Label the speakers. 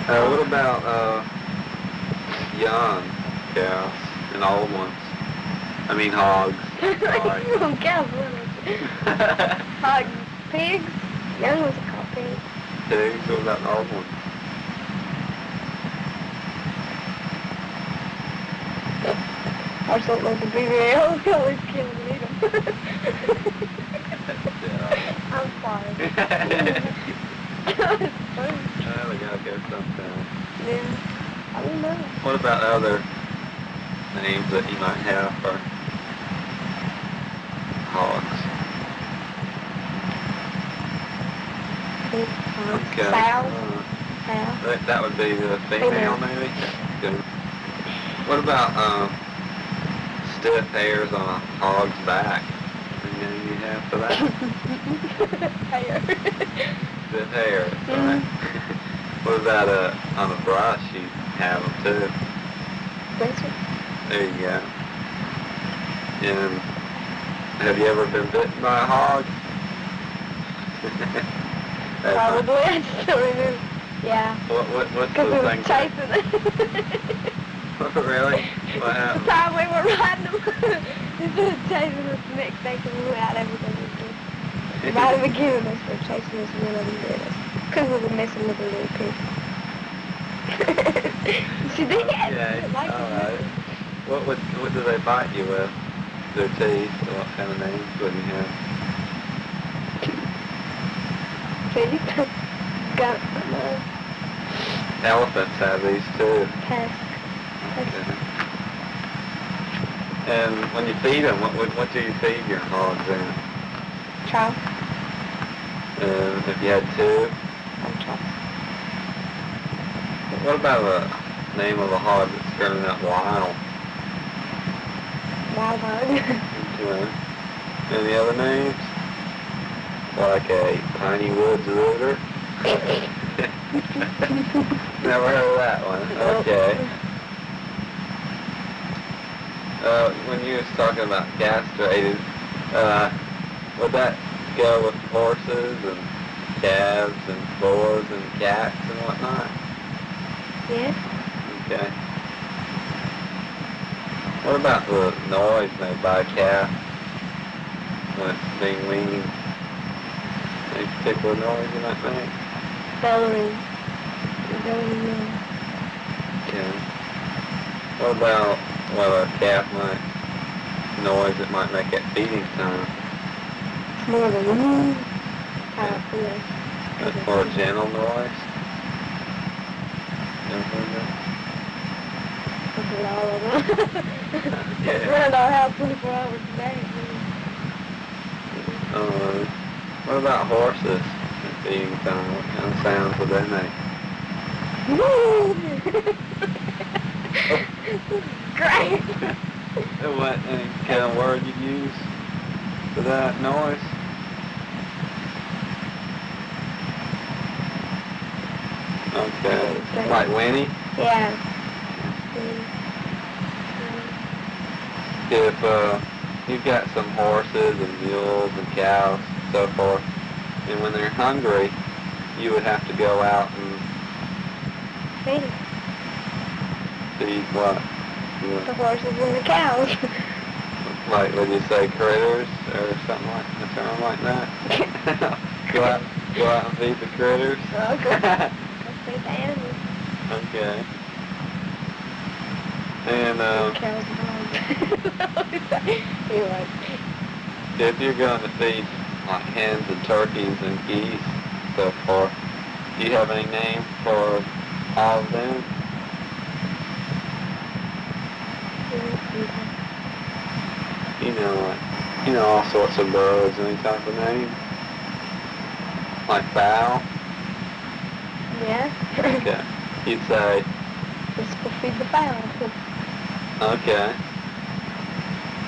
Speaker 1: What about young cows and old ones? I mean hogs. Sorry.
Speaker 2: Young cows, hogs, pigs. Young ones are called pigs.
Speaker 1: Pigs. What about the old ones?
Speaker 2: Or something like the big rail. We always kill them and eat them. I'm sorry.
Speaker 1: Well, we gotta go sometime.
Speaker 2: Yeah. I don't know.
Speaker 1: What about other names that you might have for hogs? Okay.
Speaker 2: Sow.
Speaker 1: That would be the female, maybe? Good. What about stiff hairs on a hog's back? Any name you have for that?
Speaker 2: Hair.
Speaker 1: Stiff hairs, right? What about on a brush? You have them too. There you go. And have you ever been bitten by a hog?
Speaker 2: Probably. I just don't remember. Yeah.
Speaker 1: What's the
Speaker 2: Because we were
Speaker 1: thing?
Speaker 2: chasing it.
Speaker 1: Really? What
Speaker 2: The
Speaker 1: happened?
Speaker 2: time we were riding them, instead of chasing us the next day, because we went out everything we did. Right at the beginning, they were chasing us and none of them did us. Because we were messing with the little pig. She did.
Speaker 1: Okay.
Speaker 2: Like
Speaker 1: Alright. What do they bite you with? Their teeth? What kind of names would you have?
Speaker 2: Teeth. Got
Speaker 1: Elephants have these too.
Speaker 2: pest.
Speaker 1: Okay. And when you feed them, what do you feed your hogs in?
Speaker 2: Trout.
Speaker 1: If you had two,
Speaker 2: Trout.
Speaker 1: what about the name of a hog that's turning up wild?
Speaker 2: Wild hog.
Speaker 1: Okay. Any other names? Like a Piney Woods Rooter? Never heard of that one. Okay. When you was talking about castrated, would that go with horses and calves and boars and cats and whatnot?
Speaker 2: Yes.
Speaker 1: Okay. What about the noise made by a calf when it's being weaned? Any particular noise you might make?
Speaker 2: Bellowing. Bellowing.
Speaker 1: Okay. What about what a calf might noise it might make at feeding time?
Speaker 2: It's more than yeah.
Speaker 1: That's more a gentle noise. Never heard that?
Speaker 2: Look at all of them.
Speaker 1: Yeah.
Speaker 2: Around our house 24 hours a day.
Speaker 1: What about horses at feeding time? What kind of sounds would they make?
Speaker 2: Great.
Speaker 1: What any kind of word you use for that noise? Okay. Like whinny?
Speaker 2: Yeah.
Speaker 1: If you've got some horses and mules and cows and so forth, and when they're hungry, you would have to go out and
Speaker 2: Feed
Speaker 1: feed what?
Speaker 2: the horses and the cows.
Speaker 1: Like, would you say critters or something like a term like that? go out and feed the critters?
Speaker 2: Okay. Let's feed the animals.
Speaker 1: Okay. And
Speaker 2: Cows and dogs. You're like,
Speaker 1: if you're going to feed like hens and turkeys and geese and so forth, do you have any name for all of them? You know all sorts of birds. Any type of name? Like fowl?
Speaker 2: yeah.
Speaker 1: Okay. You'd say,
Speaker 2: Let's go feed the fowls.
Speaker 1: okay.